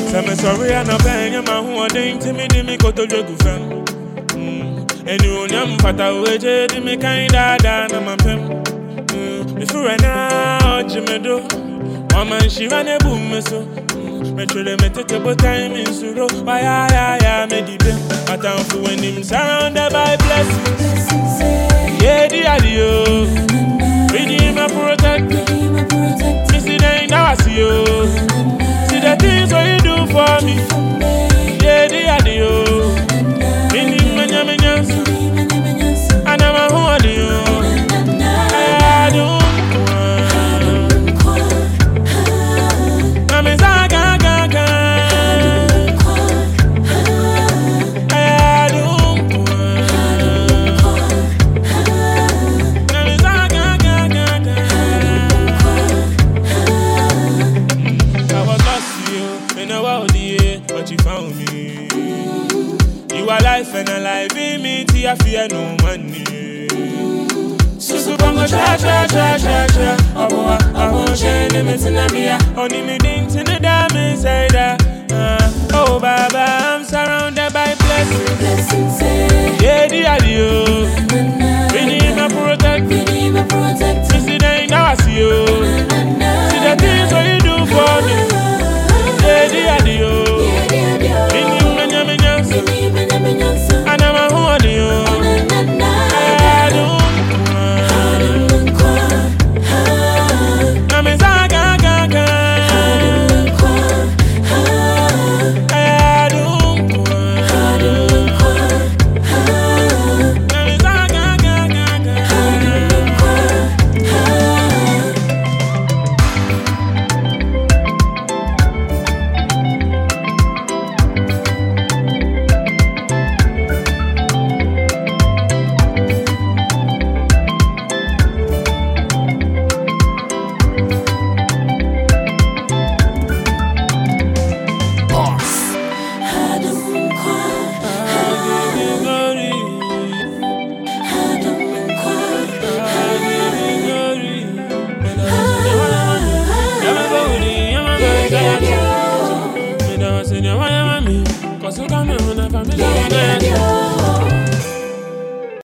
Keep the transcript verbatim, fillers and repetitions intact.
Some sorry and a pen, your man who are doing to me, me go to your fam. And you know, Pata, which is me kind of done, I'm a pim. If you ran out, Jimmy do. Woman, she ran a boom, so. Metro, they take a time in Suro. Why, I, I, I, made it. But I'm for when him surrounded by blessings. Yeah, the audio. Redeem a protect. Missy, they now I see you. See the things what you do for me. Yeah, the audio. Redeem a nyamenyans. And I'm a who are you. I do. But you found me. You are life and alive in me. I fear no money. Susu bongo cha cha cha cha cha. Abo abo shene metinamia. Only me ding to the diamond side. Oh Baba, I'm surrounded by blessings. Yeah, the audio. We need my protect. We need my protect. You see that now I see you. See the things what you do for me. Yeah, the audio. And I'm a who are you. I do. I'm a zaga gaga. I do. I'm a zaga gaga. Cause you got me